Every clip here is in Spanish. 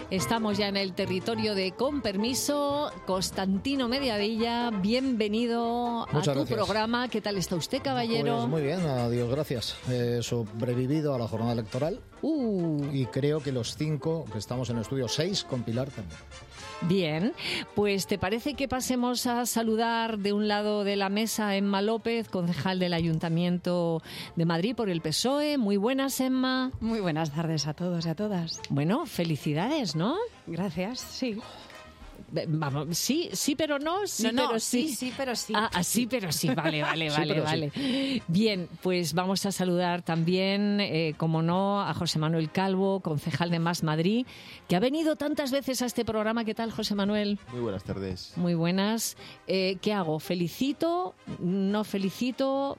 Estamos ya en el territorio de Con Permiso. Constantino Mediavilla, bienvenido Muchas a tu gracias. programa. ¿Qué tal está usted, caballero? Pues muy bien, adiós, gracias. He sobrevivido a la jornada electoral y creo que los 5 que estamos en el estudio, 6 con Pilar también. Bien, pues ¿te parece que pasemos a saludar de un lado de la mesa a Emma López, concejal del Ayuntamiento de Madrid por el PSOE? Muy buenas, Emma. Muy buenas tardes a todos y a todas. Bueno, felicidades, ¿no? Gracias, sí. Vamos, sí, pero no, sí, No, pero sí. Sí, pero sí. Sí, pero sí, vale. Sí. Bien, pues vamos a saludar también, como no, a José Manuel Calvo, concejal de Más Madrid, que ha venido tantas veces a este programa. ¿Qué tal, José Manuel? Muy buenas tardes. Muy buenas. ¿Qué hago? ¿Felicito? ¿No felicito?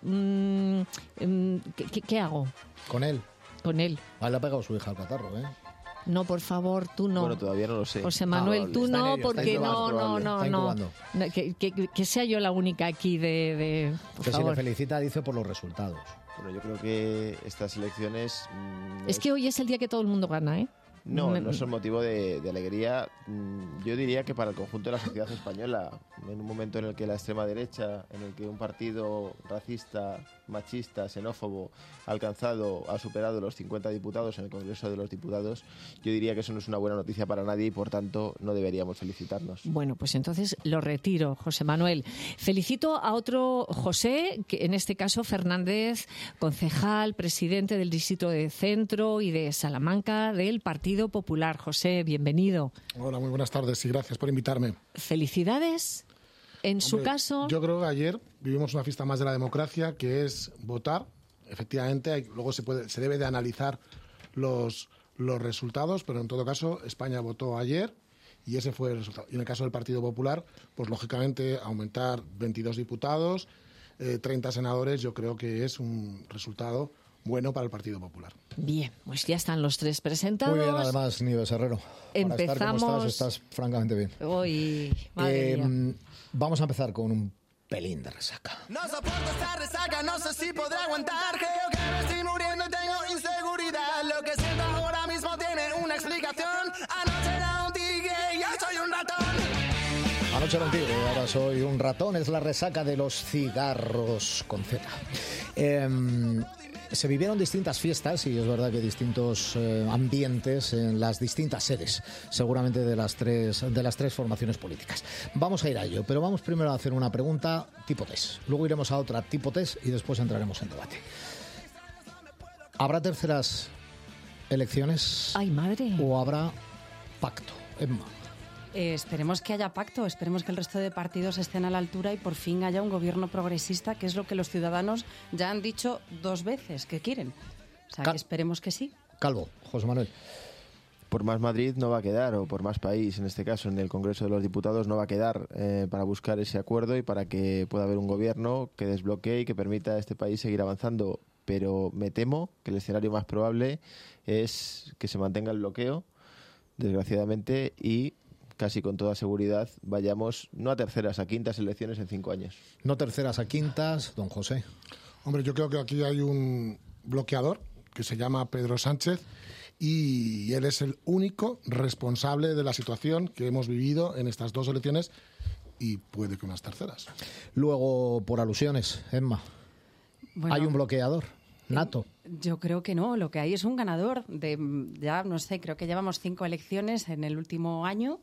¿Qué hago Con él. con él? Le ha pegado su hija al catarro, ¿eh? No, por favor, tú no. Bueno, todavía no lo sé. José Manuel, tú Está en no, ello, porque está no. incubando. No, que sea yo la única aquí por Que si le favor. felicita, dice por los resultados. Bueno, yo creo que estas elecciones... Es que hoy es el día que todo el mundo gana, ¿eh? No son motivo de alegría. Yo diría que para el conjunto de la sociedad española, en un momento en el que la extrema derecha, en el que un partido racista, machista, xenófobo ha superado los 50 diputados en el Congreso de los Diputados, yo diría que eso no es una buena noticia para nadie y por tanto no deberíamos felicitarnos. Bueno, pues entonces lo retiro, José Manuel. Felicito a otro José, que en este caso Fernández, concejal, presidente del Distrito de Centro y de Salamanca del Partido Popular. José, bienvenido. Hola, muy buenas tardes y gracias por invitarme. Felicidades. En su Hombre, caso... Yo creo que ayer vivimos una fiesta más de la democracia, que es votar. Efectivamente, luego se debe de analizar los resultados, pero en todo caso España votó ayer y ese fue el resultado. Y en el caso del Partido Popular, pues lógicamente aumentar 22 diputados, 30 senadores, yo creo que es un resultado bueno para el Partido Popular. Bien, pues ya están los tres presentados. Muy bien, además, Nieves Herrero. Para estar como Empezamos... estás francamente bien. Uy, madre mía. Vamos a empezar con un pelín de resaca. No soporto esta resaca, no sé si podré aguantar. Creo que me estoy muriendo y tengo inseguridad. Lo que siento ahora mismo tiene una explicación. Anoche era un tigre y ya soy un ratón. Anoche era un tigre, ahora soy un ratón. Es la resaca de los cigarros con Z. Se vivieron distintas fiestas y es verdad que distintos ambientes en las distintas sedes, seguramente de las tres formaciones políticas. Vamos a ir a ello, pero vamos primero a hacer una pregunta tipo test. Luego iremos a otra tipo test y después entraremos en debate. ¿Habrá terceras elecciones? Ay, madre. ¿O habrá pacto? Emma. Esperemos que haya pacto, esperemos que el resto de partidos estén a la altura y por fin haya un gobierno progresista, que es lo que los ciudadanos ya han dicho 2 veces que quieren. O sea, que esperemos que sí. Calvo, José Manuel. Por Más Madrid no va a quedar, o por Más País, en este caso, en el Congreso de los Diputados no va a quedar para buscar ese acuerdo y para que pueda haber un gobierno que desbloquee y que permita a este país seguir avanzando. Pero me temo que el escenario más probable es que se mantenga el bloqueo, desgraciadamente, y casi con toda seguridad vayamos no a terceras, a quintas elecciones en 5 años. No terceras a quintas, don José. Hombre, yo creo que aquí hay un bloqueador que se llama Pedro Sánchez y él es el único responsable de la situación que hemos vivido en estas 2 elecciones y puede que unas terceras. Luego, por alusiones, Emma, Bueno, ¿hay un bloqueador nato? Yo creo que no, lo que hay es un ganador de, ya no sé, creo que llevamos 5 elecciones en el último año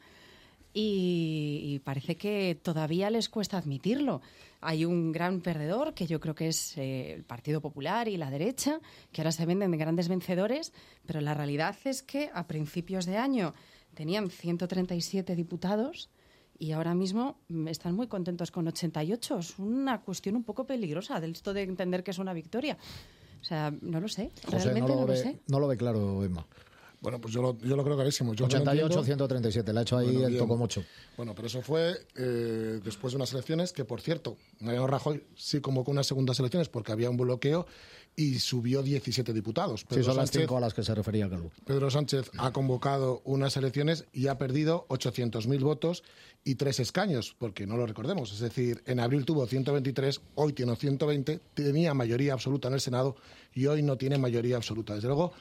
y parece que todavía les cuesta admitirlo. Hay un gran perdedor, que yo creo que es el Partido Popular y la derecha, que ahora se venden de grandes vencedores, pero la realidad es que a principios de año tenían 137 diputados y ahora mismo están muy contentos con 88. Es una cuestión un poco peligrosa de esto de entender que es una victoria. O sea, no lo sé, José, realmente no lo sé. No lo ve claro, Emma. Bueno, pues yo lo creo clarísimo. Yo 88, 137, le ha hecho ahí Bueno, el bien. tocomocho. Bueno, pero eso fue después de unas elecciones que, por cierto, Mariano Rajoy sí convocó unas segundas elecciones porque había un bloqueo y subió 17 diputados. Sí, son las 5 a las que se refería Calvo. Pedro Sánchez ha convocado unas elecciones y ha perdido 800.000 votos y 3 escaños, porque no lo recordemos. Es decir, en abril tuvo 123, hoy tiene 120, tenía mayoría absoluta en el Senado y hoy no tiene mayoría absoluta. Desde luego,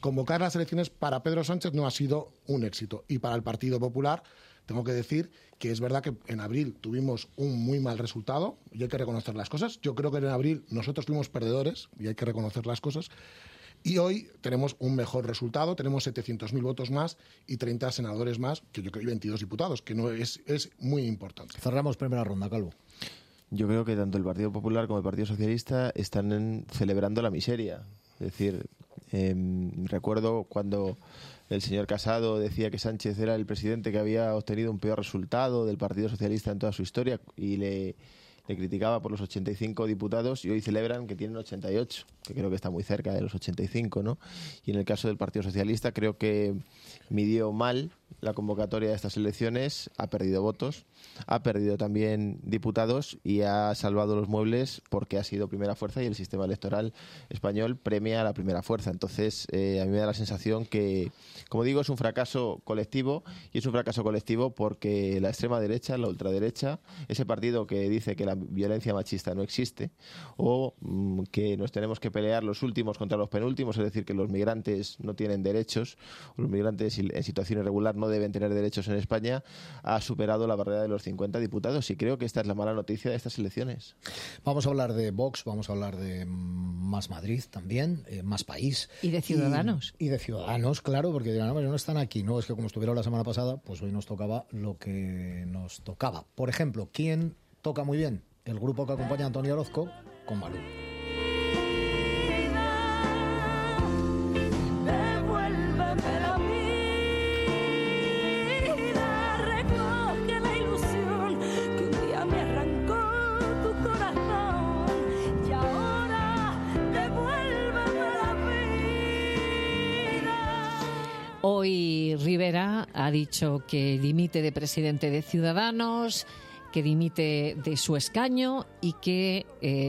convocar las elecciones para Pedro Sánchez no ha sido un éxito. Y para el Partido Popular tengo que decir que es verdad que en abril tuvimos un muy mal resultado y hay que reconocer las cosas. Yo creo que en abril nosotros fuimos perdedores y hay que reconocer las cosas. Y hoy tenemos un mejor resultado, tenemos 700.000 votos más y 30 senadores más, que yo creo, y 22 diputados, que no es muy importante. Cerramos primera ronda, Calvo. Yo creo que tanto el Partido Popular como el Partido Socialista están celebrando la miseria. Es decir, recuerdo cuando el señor Casado decía que Sánchez era el presidente que había obtenido un peor resultado del Partido Socialista en toda su historia y le criticaba por los 85 diputados y hoy celebran que tienen 88, que creo que está muy cerca de los 85, ¿no? Y en el caso del Partido Socialista creo que midió mal la convocatoria de estas elecciones, ha perdido votos, ha perdido también diputados y ha salvado los muebles porque ha sido primera fuerza y el sistema electoral español premia a la primera fuerza. Entonces, a mí me da la sensación que, como digo, es un fracaso colectivo y es un fracaso colectivo porque la extrema derecha, la ultraderecha, ese partido que dice que la violencia machista no existe o que nos tenemos que pelear los últimos contra los penúltimos, es decir, que los migrantes no tienen derechos, los migrantes en situación irregular no deben tener derechos en España, ha superado la barrera de los 50 diputados y creo que esta es la mala noticia de estas elecciones. Vamos a hablar de Vox, vamos a hablar de Más Madrid también, Más País. Y de Ciudadanos. Y de Ciudadanos, claro, porque dirán, no están aquí. No, es que como estuvieron la semana pasada, pues hoy nos tocaba lo que nos tocaba. Por ejemplo, ¿quién toca muy bien? El grupo que acompaña a Antonio Orozco con Malú. Hoy Rivera ha dicho que dimite de presidente de Ciudadanos, que dimite de su escaño y que,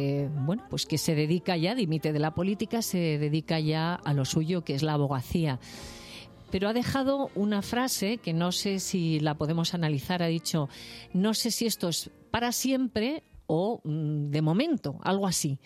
pues que se dedica ya, dimite de la política, se dedica ya a lo suyo, que es la abogacía. Pero ha dejado una frase que no sé si la podemos analizar. Ha dicho, no sé si esto es para siempre o de momento, algo así.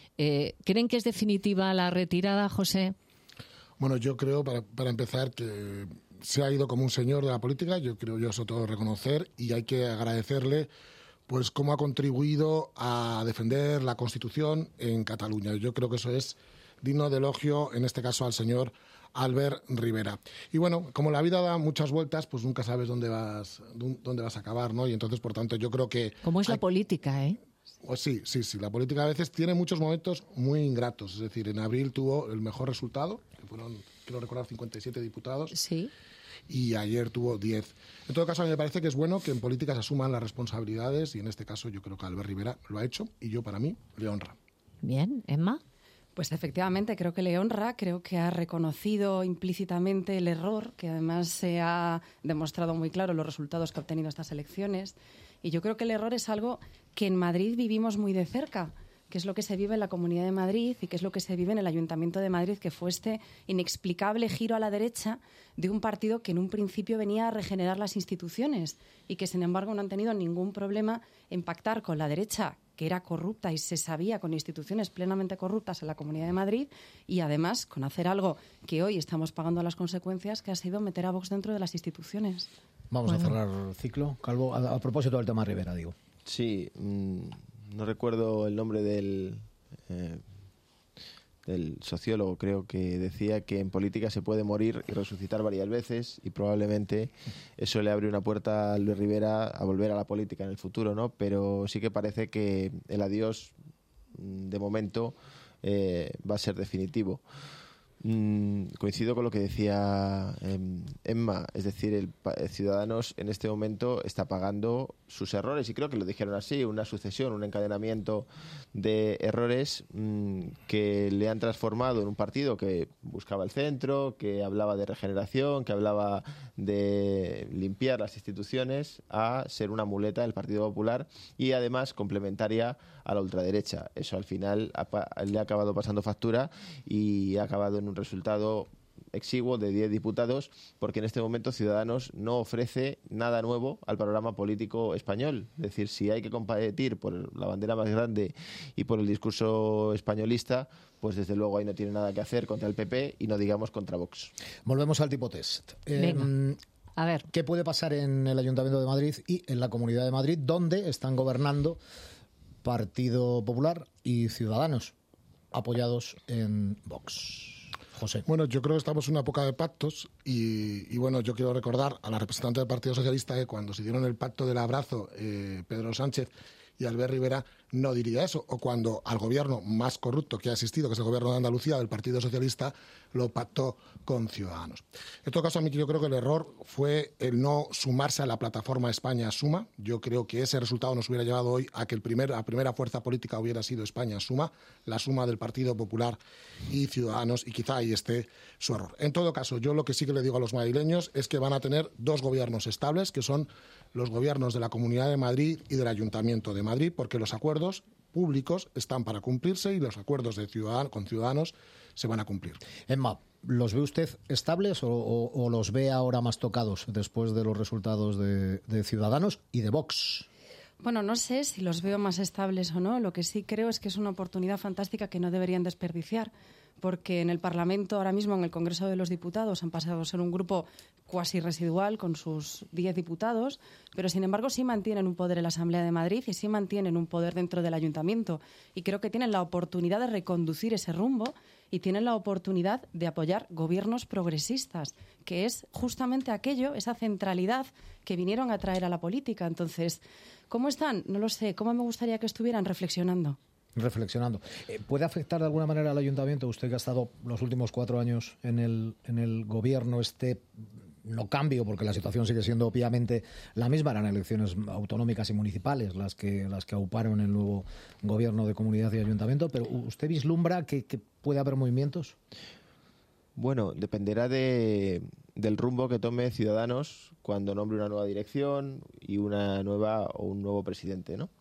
¿Creen que es definitiva la retirada, José? Bueno, yo creo, para empezar, que se ha ido como un señor de la política, yo creo yo eso todo reconocer, y hay que agradecerle pues cómo ha contribuido a defender la Constitución en Cataluña. Yo creo que eso es digno de elogio, en este caso al señor Albert Rivera. Y bueno, como la vida da muchas vueltas, pues nunca sabes dónde vas a acabar, ¿no? Y entonces, por tanto, yo creo que... ¿Cómo es la política, Pues sí, la política a veces tiene muchos momentos muy ingratos. Es decir, en abril tuvo el mejor resultado, que fueron, quiero recordar, 57 diputados. Sí. Y ayer tuvo 10. En todo caso, a mí me parece que es bueno que en política se asuman las responsabilidades y en este caso yo creo que Albert Rivera lo ha hecho y yo, para mí, le honra. Bien, Emma. Pues efectivamente, creo que le honra, creo que ha reconocido implícitamente el error, que además se ha demostrado muy claro los resultados que ha obtenido estas elecciones. Y yo creo que el error es algo que en Madrid vivimos muy de cerca, que es lo que se vive en la Comunidad de Madrid y que es lo que se vive en el Ayuntamiento de Madrid, que fue este inexplicable giro a la derecha de un partido que en un principio venía a regenerar las instituciones y que, sin embargo, no han tenido ningún problema en pactar con la derecha, que era corrupta y se sabía, con instituciones plenamente corruptas en la Comunidad de Madrid, y además con hacer algo que hoy estamos pagando las consecuencias, que ha sido meter a Vox dentro de las instituciones. Vamos a cerrar el ciclo. Calvo, a propósito del tema Rivera, digo. Sí, no recuerdo el nombre del sociólogo, creo que decía que en política se puede morir y resucitar varias veces y probablemente eso le abre una puerta a Luis Rivera a volver a la política en el futuro, ¿no? Pero sí que parece que el adiós, de momento, va a ser definitivo. Coincido con lo que decía Emma, es decir, el Ciudadanos en este momento está pagando sus errores y creo que lo dijeron así, una sucesión, un encadenamiento de errores que le han transformado en un partido que buscaba el centro, que hablaba de regeneración, que hablaba de limpiar las instituciones, a ser una muleta del Partido Popular y además complementaria a la ultraderecha. Eso al final le ha acabado pasando factura y ha acabado en un resultado exiguo de 10 diputados, porque en este momento Ciudadanos no ofrece nada nuevo al panorama político español. Es decir, si hay que competir por la bandera más grande y por el discurso españolista, pues desde luego ahí no tiene nada que hacer contra el PP y no digamos contra Vox. Volvemos al tipo test. Venga. A ver. ¿Qué puede pasar en el Ayuntamiento de Madrid y en la Comunidad de Madrid, donde están gobernando Partido Popular y Ciudadanos, apoyados en Vox? José. Bueno, yo creo que estamos en una época de pactos y bueno, yo quiero recordar a la representante del Partido Socialista que cuando se dieron el pacto del abrazo Pedro Sánchez y Albert Rivera no diría eso, o cuando al gobierno más corrupto que ha existido, que es el gobierno de Andalucía del Partido Socialista, lo pactó con Ciudadanos. En todo caso, a mí yo creo que el error fue el no sumarse a la plataforma España Suma. Yo creo que ese resultado nos hubiera llevado hoy a que la primera fuerza política hubiera sido España Suma, la suma del Partido Popular y Ciudadanos, y quizá ahí esté su error. En todo caso, yo lo que sí que le digo a los madrileños es que van a tener dos gobiernos estables, que son los gobiernos de la Comunidad de Madrid y del Ayuntamiento de Madrid, porque los acuerdos públicos están para cumplirse y los acuerdos con Ciudadanos se van a cumplir. Emma, ¿los ve usted estables o los ve ahora más tocados después de los resultados de Ciudadanos y de Vox? Bueno, no sé si los veo más estables o no. Lo que sí creo es que es una oportunidad fantástica que no deberían desperdiciar, porque en el Parlamento, ahora mismo en el Congreso de los Diputados, han pasado a ser un grupo cuasi residual con sus 10 diputados, pero sin embargo sí mantienen un poder en la Asamblea de Madrid y sí mantienen un poder dentro del Ayuntamiento. Y creo que tienen la oportunidad de reconducir ese rumbo y tienen la oportunidad de apoyar gobiernos progresistas, que es justamente aquello, esa centralidad que vinieron a traer a la política. Entonces, ¿cómo están? No lo sé. ¿Cómo me gustaría que estuvieran reflexionando? ¿Puede afectar de alguna manera al Ayuntamiento? Usted que ha estado los últimos 4 años en el gobierno, no cambio, porque la situación sigue siendo obviamente la misma, eran elecciones autonómicas y municipales las que auparon el nuevo gobierno de comunidad y ayuntamiento, pero ¿usted vislumbra que puede haber movimientos? Bueno, dependerá del rumbo que tome Ciudadanos cuando nombre una nueva dirección y un nuevo presidente, ¿no?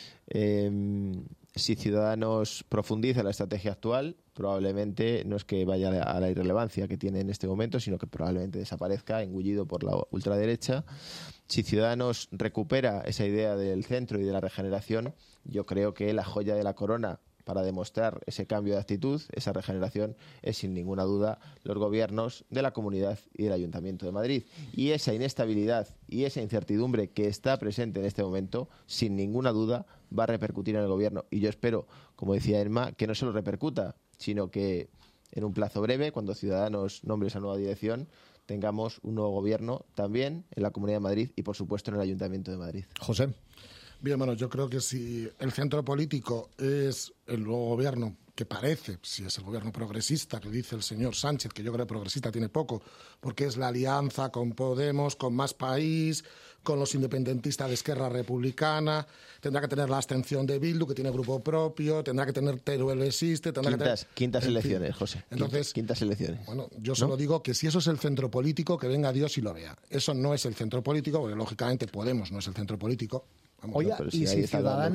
Si Ciudadanos profundiza la estrategia actual, probablemente no es que vaya a la irrelevancia que tiene en este momento, sino que probablemente desaparezca, engullido por la ultraderecha. Si Ciudadanos recupera esa idea del centro y de la regeneración, yo creo que la joya de la corona para demostrar ese cambio de actitud, esa regeneración, es sin ninguna duda los gobiernos de la Comunidad y del Ayuntamiento de Madrid. Y esa inestabilidad y esa incertidumbre que está presente en este momento, sin ninguna duda, va a repercutir en el gobierno. Y yo espero, como decía Emma, que no solo repercuta, sino que en un plazo breve, cuando Ciudadanos nombre esa nueva dirección, tengamos un nuevo gobierno también en la Comunidad de Madrid y, por supuesto, en el Ayuntamiento de Madrid. José. Bien, bueno, yo creo que si el centro político es el nuevo gobierno, que parece, si es el gobierno progresista, que dice el señor Sánchez, que yo creo que progresista tiene poco, porque es la alianza con Podemos, con Más País, con los independentistas de Esquerra Republicana, tendrá que tener la abstención de Bildu, que tiene grupo propio, tendrá que tener Teruel existe, tendrá quintas elecciones, José. Entonces, quintas elecciones. Bueno, yo solo digo que si eso es el centro político, que venga Dios y lo vea. Eso no es el centro político, porque lógicamente Podemos no es el centro político. Oiga, y si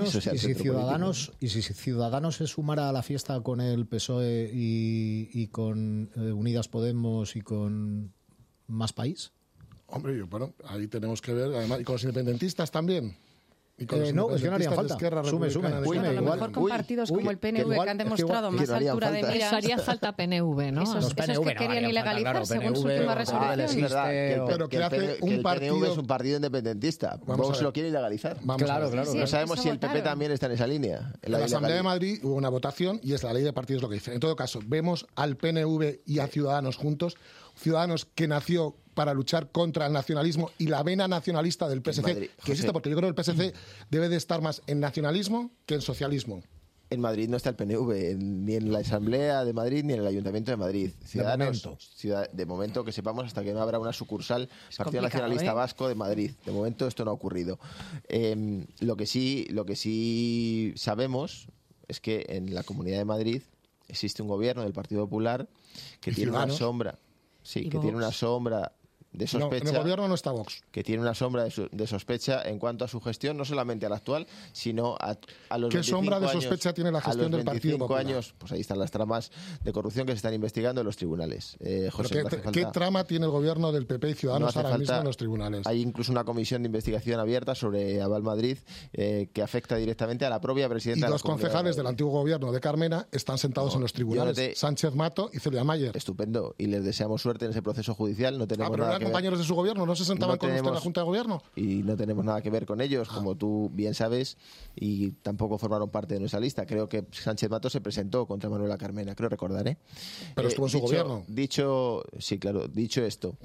Ciudadanos se sumara a la fiesta con el PSOE y con Unidas Podemos y con Más País. Hombre, bueno, ahí tenemos que ver, además, y con los independentistas también. No, es que no haría falta. Sume. A lo mejor con partidos como el PNV que han demostrado más altura de miras. Eso haría falta PNV, ¿no? Esos que querían ilegalizar según su última resolución. Es verdad que el PNV es un partido independentista. Vox lo quiere ilegalizar. Claro. No sabemos si el PP también está en esa línea. En la Asamblea de Madrid hubo una votación y es la ley de partidos lo que dice. En todo caso, vemos al PNV y a Ciudadanos juntos. Ciudadanos que nació para luchar contra el nacionalismo y la vena nacionalista del PSC, Madrid, que existe, porque yo creo que el PSC debe de estar más en nacionalismo que en socialismo. En Madrid no está el PNV, ni en la Asamblea de Madrid ni en el Ayuntamiento de Madrid. Ciudadanos, de momento que sepamos, hasta que no habrá una sucursal Partido Nacionalista Vasco de Madrid. De momento esto no ha ocurrido. Lo que sí sabemos es que en la Comunidad de Madrid existe un gobierno del Partido Popular que tiene una sombra. Sí, que tiene una sombra de sospecha. No, en el gobierno no está Vox. Que tiene una sombra de sospecha en cuanto a su gestión, no solamente a la actual, sino a los 25 ¿Qué sombra de años, sospecha tiene la gestión del Partido Popular? 25 años, pues ahí están las tramas de corrupción que se están investigando en los tribunales. José, ¿Qué trama tiene el gobierno del PP y Ciudadanos ahora mismo en los tribunales? Hay incluso una comisión de investigación abierta sobre Aval Madrid que afecta directamente a la propia presidenta de la Comunidad. Y dos concejales del antiguo gobierno de Carmena están sentados en los tribunales, Sánchez Mato y Celia Mayer. Estupendo, y les deseamos suerte en ese proceso judicial. No tenemos pero nada eran que ver. compañeros de su gobierno, ¿no se sentaban con usted en la Junta de Gobierno? Y no tenemos nada que ver con ellos, como tú bien sabes, y tampoco formaron parte de nuestra lista. Creo que Sánchez Mato se presentó contra Manuela Carmena, creo recordar, ¿eh? Pero estuvo en su gobierno. Dicho esto,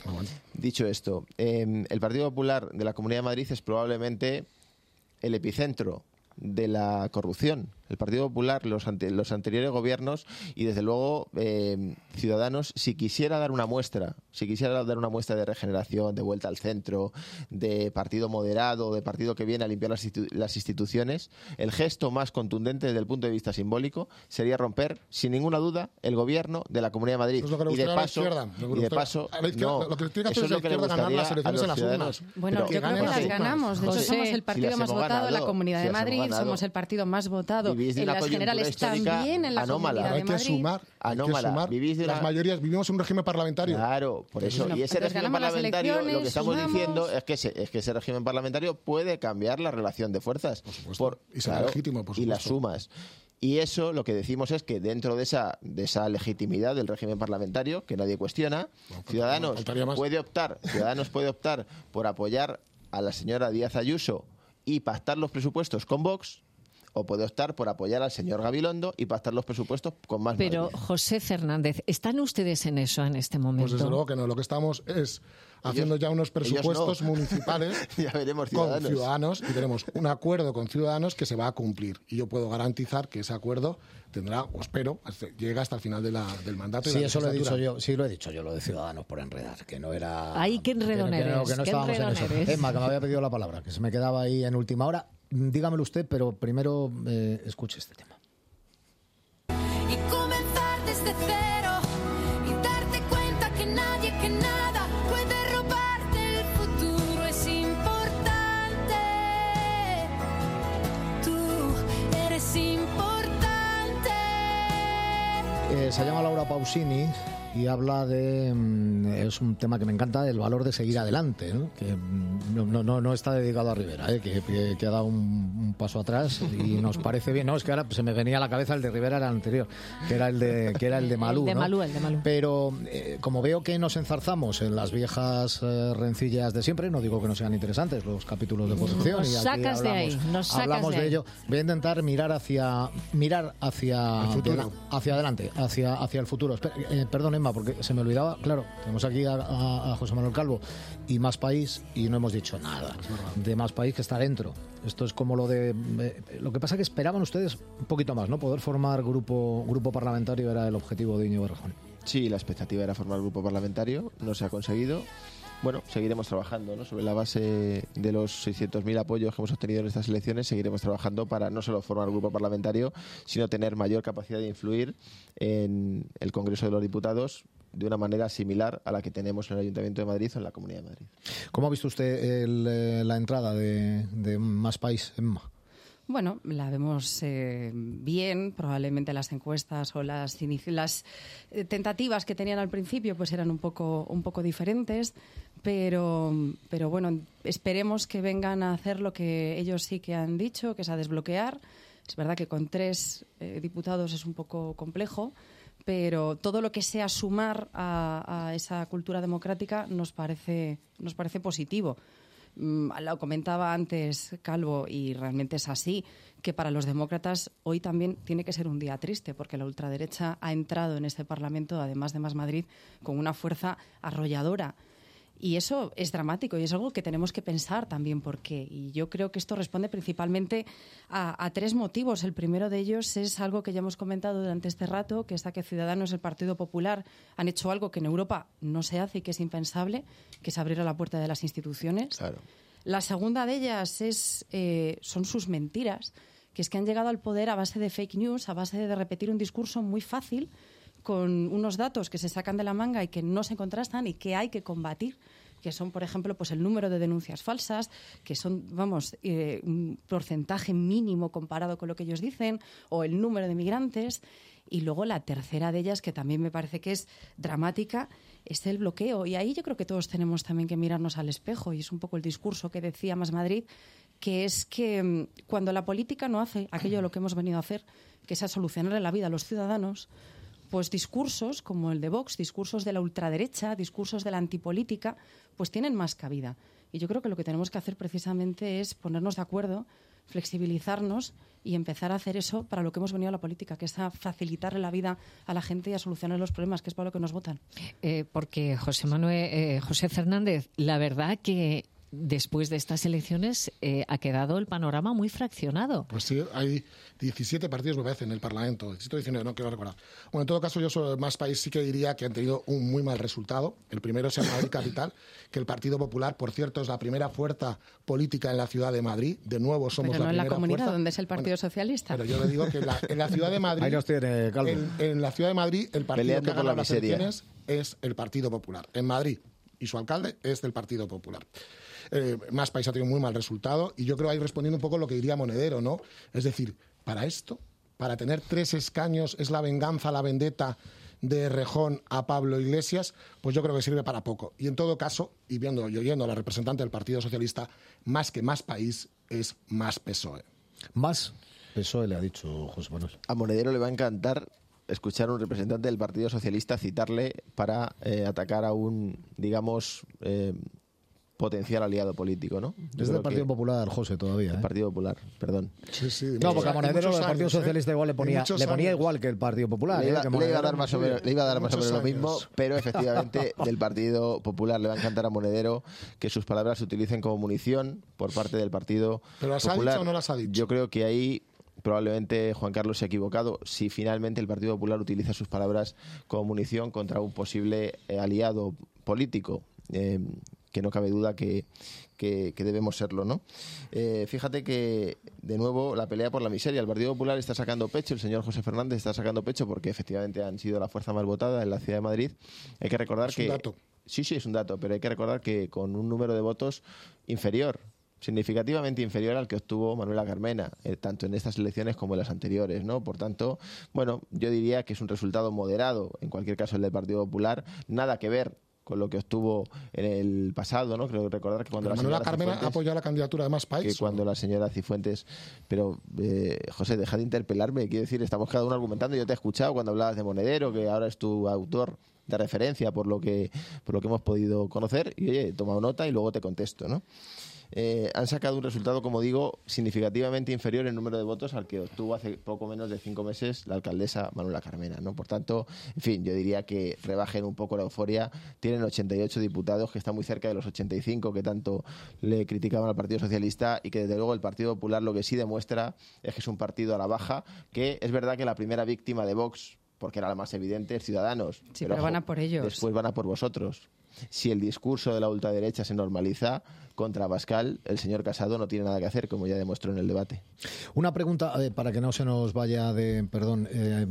el Partido Popular de la Comunidad de Madrid es probablemente el epicentro de la corrupción. El Partido Popular, los anteriores gobiernos y desde luego Ciudadanos, si quisiera dar una muestra de regeneración, de vuelta al centro, de partido moderado, de partido que viene a limpiar las instituciones, el gesto más contundente desde el punto de vista simbólico sería romper, sin ninguna duda, el gobierno de la Comunidad de Madrid. Y de paso, lo que tiene que hacer es la izquierda ganar las elecciones en las urnas. Bueno, yo creo que las ganamos. De hecho, somos el partido más votado en la Comunidad de Madrid, somos el partido más votado en las generales, también en la Comunidad de Madrid. Hay que sumar. Las mayorías vivimos en un régimen parlamentario. Claro, por eso. Y ese régimen parlamentario, lo que estamos diciendo es que ese régimen parlamentario puede cambiar la relación de fuerzas. Por supuesto. Y será legítimo, por supuesto. Y las sumas. Y eso lo que decimos es que dentro de esa legitimidad del régimen parlamentario, que nadie cuestiona, Ciudadanos puede optar por apoyar a la señora Díaz Ayuso y pactar los presupuestos con Vox, o puede optar por apoyar al señor Gabilondo y pactar los presupuestos con Más Madrid. Pero, José Fernández, ¿están ustedes en eso en este momento? Pues desde luego que no. Lo que estamos es haciendo ya unos presupuestos municipales ya veremos con Ciudadanos y tenemos un acuerdo con Ciudadanos que se va a cumplir. Y yo puedo garantizar que ese acuerdo tendrá, o espero, llega hasta el final del mandato. Sí, eso lo he dicho yo. Sí, lo he dicho yo, lo de Ciudadanos por enredar, que no era... Ay, qué enredón eres. Que no estábamos en eso. Emma, que me había pedido la palabra, que se me quedaba ahí en última hora. Dígamelo usted, pero primero escuche este tema. Y comenzar desde cero y darte cuenta que nadie, que nada puede robarte el futuro. Es importante, tú eres importante. Se llama Laura Pausini y habla es un tema que me encanta, del valor de seguir adelante, ¿no? Que no está dedicado a Rivera, que ha dado un paso atrás y nos parece bien. No, es que ahora se me venía a la cabeza el de Rivera, era el anterior, que era el de Malú, el de Malú. Pero como veo que nos enzarzamos en las viejas rencillas de siempre, no digo que no sean interesantes los capítulos de corrupción, nos y aquí sacas de ahí, hablamos de ello. Voy a intentar mirar hacia el futuro. hacia adelante, hacia el futuro. Perdón, Emma, porque se me olvidaba, claro, tenemos aquí a José Manuel Calvo y Más País y no hemos dicho nada de Más País, que está dentro. Esto es como lo que pasa que esperaban ustedes un poquito más, ¿no? Poder formar grupo parlamentario era el objetivo de Íñigo Errejón. Sí, la expectativa era formar grupo parlamentario, no se ha conseguido. Bueno, seguiremos trabajando, ¿no? Sobre la base de los 600.000 apoyos que hemos obtenido en estas elecciones, seguiremos trabajando para no solo formar un grupo parlamentario, sino tener mayor capacidad de influir en el Congreso de los Diputados de una manera similar a la que tenemos en el Ayuntamiento de Madrid o en la Comunidad de Madrid. ¿Cómo ha visto usted la entrada de Más País, Emma? Bueno, la vemos bien. Probablemente las encuestas o las tentativas que tenían al principio pues eran un poco diferentes, pero bueno, esperemos que vengan a hacer lo que ellos sí que han dicho, que es a desbloquear. Es verdad que con 3 diputados es un poco complejo, pero todo lo que sea sumar a esa cultura democrática nos parece positivo. Lo comentaba antes Calvo y realmente es así, que para los demócratas hoy también tiene que ser un día triste porque la ultraderecha ha entrado en este Parlamento, además de Más Madrid, con una fuerza arrolladora. Y eso es dramático y es algo que tenemos que pensar también por qué. Y yo creo que esto responde principalmente a 3 motivos. El primero de ellos es algo que ya hemos comentado durante este rato, que es que Ciudadanos y el Partido Popular han hecho algo que en Europa no se hace y que es impensable, que es abrir a la puerta de las instituciones. Claro. La segunda de ellas son sus mentiras, que es que han llegado al poder a base de fake news, a base de repetir un discurso muy fácil, con unos datos que se sacan de la manga y que no se contrastan y que hay que combatir que son, por ejemplo, pues el número de denuncias falsas, que son, un porcentaje mínimo comparado con lo que ellos dicen, o el número de migrantes. Y luego la tercera de ellas, que también me parece que es dramática, es el bloqueo. Y ahí yo creo que todos tenemos también que mirarnos al espejo, y es un poco el discurso que decía Más Madrid, que es que cuando la política no hace aquello de lo que hemos venido a hacer, que es a solucionarle la vida a los ciudadanos, pues discursos como el de Vox, discursos de la ultraderecha, discursos de la antipolítica, pues tienen más cabida. Y yo creo que lo que tenemos que hacer precisamente es ponernos de acuerdo, flexibilizarnos y empezar a hacer eso para lo que hemos venido a la política, que es a facilitarle la vida a la gente y a solucionar los problemas, que es para lo que nos votan. Porque José Fernández, la verdad que después de estas elecciones ha quedado el panorama muy fraccionado. Pues sí, hay 17 partidos, me parece, en el Parlamento. 17 o 19, no quiero recordar. Bueno, en todo caso, yo sobre Más País sí que diría que han tenido un muy mal resultado. El primero es en Madrid Capital, que el Partido Popular, por cierto, es la primera fuerza política en la ciudad de Madrid. De nuevo somos pero no la primera en la comunidad, fuerza. donde es el Partido Socialista. Pero yo le digo que en la ciudad de Madrid... Ahí nos tiene, Calvo. En la ciudad de Madrid, el partido Peleando que ha por la ganado las miseria. elecciones es el Partido Popular. En Madrid, y su alcalde es del Partido Popular. Más País ha tenido un muy mal resultado, y yo creo ahí respondiendo un poco lo que diría Monedero, ¿no? Es decir, para esto, para tener 3 escaños, es la venganza, la vendetta de Rejón a Pablo Iglesias, pues yo creo que sirve para poco. Y en todo caso, y viendo y oyendo a la representante del Partido Socialista, más que Más País es más PSOE. Más PSOE le ha dicho José Manuel. A Monedero le va a encantar escuchar a un representante del Partido Socialista citarle para atacar a un, digamos, potencial aliado político, ¿no? Es del Partido Popular, José, todavía. El Partido Popular, perdón. Sí, No, porque a Monedero el Partido Socialista igual le ponía igual que el Partido Popular. Le iba a dar más o menos lo años. mismo, pero efectivamente del Partido Popular le va a encantar a Monedero que sus palabras se utilicen como munición por parte del Partido ¿Pero las Popular. ha dicho o no las ha dicho? Yo creo que ahí probablemente Juan Carlos se ha equivocado si finalmente el Partido Popular utiliza sus palabras como munición contra un posible aliado político, que no cabe duda que debemos serlo, ¿no? Fíjate que, de nuevo, la pelea por la miseria. El Partido Popular está sacando pecho, el señor José Fernández está sacando pecho porque efectivamente han sido la fuerza más votada en la ciudad de Madrid. Hay que recordar Es un dato. Sí, es un dato, pero hay que recordar que con un número de votos inferior, significativamente inferior al que obtuvo Manuela Carmena, tanto en estas elecciones como en las anteriores, ¿no? Por tanto, bueno, yo diría que es un resultado moderado, en cualquier caso el del Partido Popular, nada que ver con lo que obtuvo en el pasado, ¿no? Creo recordar que cuando la Manuela señora Carmena Cifuentes, ha apoyado la candidatura de Más País. que cuando la señora Cifuentes, pero José, deja de interpelarme, quiero decir, estamos cada uno argumentando, yo te he escuchado cuando hablabas de Monedero, que ahora es tu autor de referencia por lo que hemos podido conocer, y oye, he tomado nota y luego te contesto, ¿no? Han sacado un resultado, como digo, significativamente inferior en número de votos al que obtuvo hace poco menos de 5 meses la alcaldesa Manuela Carmena, ¿no? Por tanto, en fin, yo diría que rebajen un poco la euforia. Tienen 88 diputados, que está muy cerca de los 85 que tanto le criticaban al Partido Socialista, y que desde luego el Partido Popular lo que sí demuestra es que es un partido a la baja, que es verdad que la primera víctima de Vox, porque era la más evidente, es Ciudadanos. Sí, pero van a por ellos. Después van a por vosotros. Si el discurso de la ultraderecha se normaliza contra Abascal, el señor Casado no tiene nada que hacer, como ya demostró en el debate. Una pregunta para que no se nos vaya de... Perdón.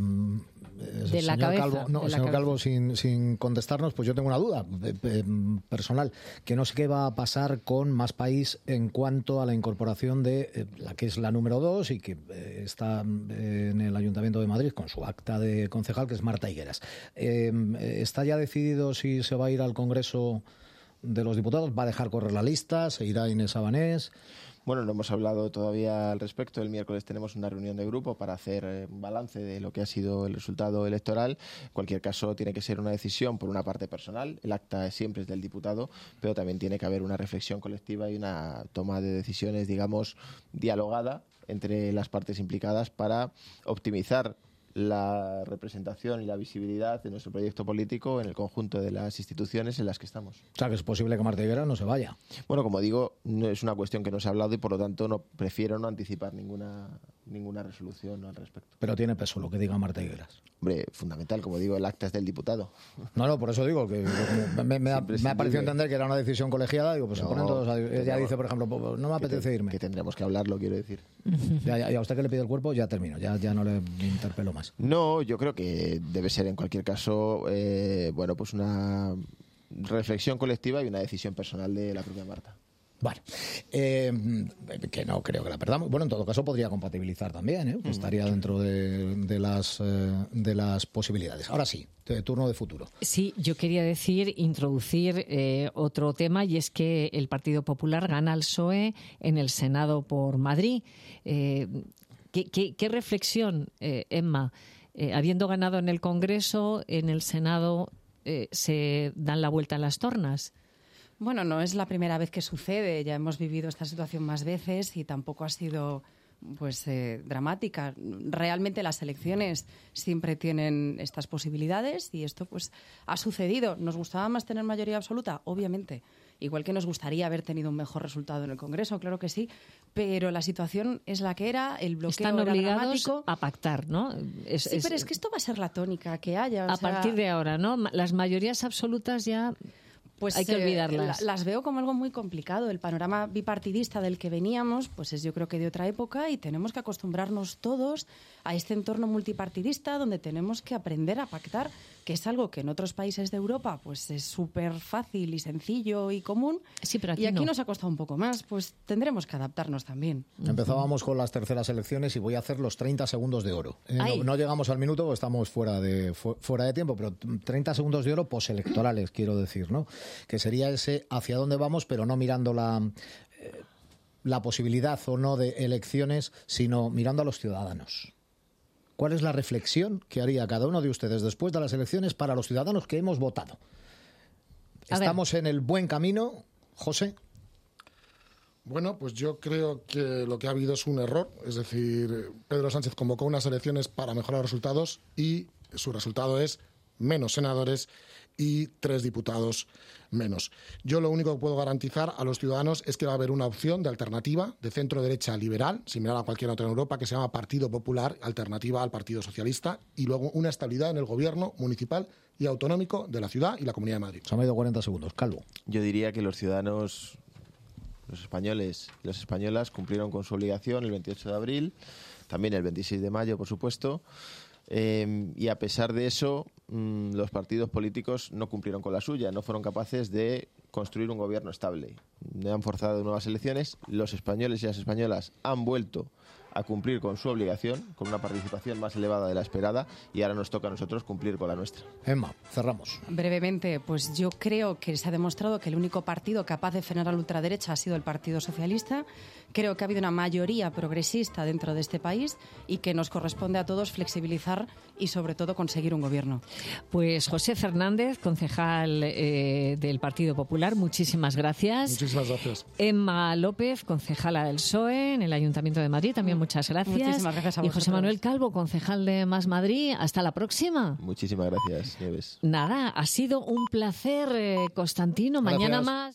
De la cabeza. Calvo, no, señor Calvo, sin contestarnos, pues yo tengo una duda personal, que no sé qué va a pasar con Más País en cuanto a la incorporación de la que es la número 2 y que está en el Ayuntamiento de Madrid con su acta de concejal, que es Marta Higueras. ¿Está ya decidido si se va a ir al Congreso de los Diputados? ¿Va a dejar correr la lista? ¿Se irá Inés Abanés? Bueno, no hemos hablado todavía al respecto. El miércoles tenemos una reunión de grupo para hacer un balance de lo que ha sido el resultado electoral. En cualquier caso, tiene que ser una decisión por una parte personal. El acta siempre es del diputado, pero también tiene que haber una reflexión colectiva y una toma de decisiones, digamos, dialogada entre las partes implicadas para optimizar la representación y la visibilidad de nuestro proyecto político en el conjunto de las instituciones en las que estamos. O sea, que es posible que Marta Higueras no se vaya. Bueno, como digo, no es una cuestión que no se ha hablado y por lo tanto prefiero no anticipar ninguna resolución al respecto. Pero tiene peso lo que diga Marta Higueras. Hombre, fundamental, como digo, el acta es del diputado. No, por eso digo que me ha parecido entender que era una decisión colegiada. Digo, pues se ponen todos. Ella dice, por ejemplo, no me apetece irme. Que tendremos que hablarlo, quiero decir. Y a usted que le pide el cuerpo, ya termino, ya no le interpelo más. No, yo creo que debe ser en cualquier caso, bueno, pues una reflexión colectiva y una decisión personal de la propia Marta. Vale, que no creo que la perdamos. Bueno, en todo caso podría compatibilizar también, que estaría dentro de las posibilidades. Ahora sí, turno de futuro. Sí, yo quería introducir otro tema, y es que el Partido Popular gana al PSOE en el Senado por Madrid. ¿Qué reflexión, Emma? Habiendo ganado en el Congreso, en el Senado se dan la vuelta a las tornas. Bueno, no es la primera vez que sucede. Ya hemos vivido esta situación más veces y tampoco ha sido dramática. Realmente las elecciones siempre tienen estas posibilidades y esto ha sucedido. ¿Nos gustaba más tener mayoría absoluta? Obviamente. Igual que nos gustaría haber tenido un mejor resultado en el Congreso, claro que sí, pero la situación es la que era, el bloqueo Están era obligados dramático. A pactar, ¿no? Pero es que esto va a ser la tónica que haya. A partir de ahora, ¿no? Las mayorías absolutas ya hay que olvidarlas. Las veo como algo muy complicado. El panorama bipartidista del que veníamos es yo creo que de otra época, y tenemos que acostumbrarnos todos a este entorno multipartidista donde tenemos que aprender a pactar, que es algo que en otros países de Europa es súper fácil y sencillo y común. Sí, pero y aquí no. nos ha costado un poco más, tendremos que adaptarnos también. Empezábamos con las terceras elecciones y voy a hacer los 30 segundos de oro. No llegamos al minuto porque estamos fuera de tiempo, pero 30 segundos de oro postelectorales, quiero decir, ¿no? Que sería ese hacia dónde vamos, pero no mirando la posibilidad o no de elecciones, sino mirando a los ciudadanos. ¿Cuál es la reflexión que haría cada uno de ustedes después de las elecciones para los ciudadanos que hemos votado? ¿Estamos en el buen camino, José? Bueno, pues yo creo que lo que ha habido es un error. Es decir, Pedro Sánchez convocó unas elecciones para mejorar los resultados y su resultado es menos senadores y 3 diputados menos. Yo lo único que puedo garantizar a los ciudadanos es que va a haber una opción de alternativa de centro-derecha liberal, similar a cualquier otra en Europa, que se llama Partido Popular, alternativa al Partido Socialista, y luego una estabilidad en el gobierno municipal y autonómico de la ciudad y la Comunidad de Madrid. Se me ha ido 40 segundos. Calvo. Yo diría que los ciudadanos, los españoles y las españolas cumplieron con su obligación el 28 de abril, también el 26 de mayo, por supuesto. Y a pesar de eso, los partidos políticos no cumplieron con la suya, no fueron capaces de construir un gobierno estable. Han forzado nuevas elecciones, los españoles y las españolas han vuelto a cumplir con su obligación, con una participación más elevada de la esperada, y ahora nos toca a nosotros cumplir con la nuestra. Emma, cerramos. Brevemente, yo creo que se ha demostrado que el único partido capaz de frenar a la ultraderecha ha sido el Partido Socialista. Creo que ha habido una mayoría progresista dentro de este país y que nos corresponde a todos flexibilizar y, sobre todo, conseguir un gobierno. Pues José Fernández, concejal del Partido Popular, muchísimas gracias. Muchísimas gracias. Emma López, concejala del PSOE en el Ayuntamiento de Madrid, también muchas gracias. Muchísimas gracias a y vosotros. José Manuel Calvo, concejal de Más Madrid. Hasta la próxima. Muchísimas gracias, Nieves. Nada, ha sido un placer, Constantino. Gracias. Mañana más.